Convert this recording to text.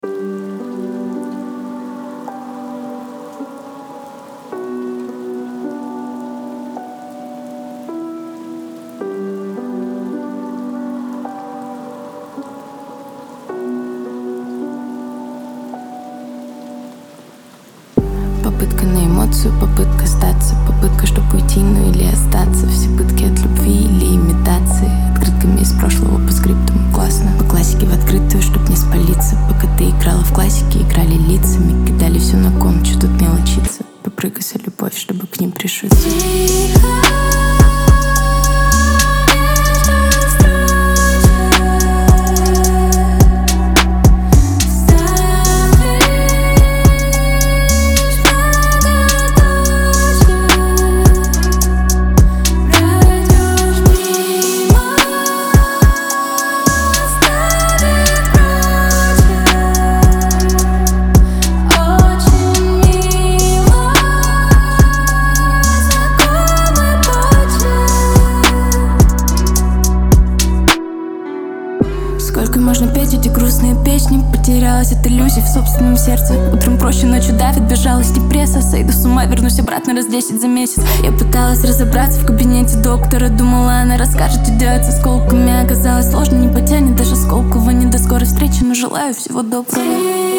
Попытка на эмоцию, попытка сдаться, попытка, чтобы уйти, ну или остаться. Все пытки от любви или имитации, открытками из прошлого по скриптам. Классно, по классике в открытую, чтоб не спалиться. Пока ты играла в классике, играли лицами, кидали все на кон, что тут мелочиться. Попрыгай за любовь, чтобы к ним пришиться. Сколько можно петь эти грустные песни? Потерялась от иллюзий в собственном сердце. Утром проще, ночью давит, безжалость и пресса. Сойду с ума, вернусь обратно раз 10 за месяц. Я пыталась разобраться в кабинете доктора. Думала, она расскажет, что делать с осколками. Оказалось сложно, не потянет даже Сколково. Не до скорой встречи, но желаю всего доброго.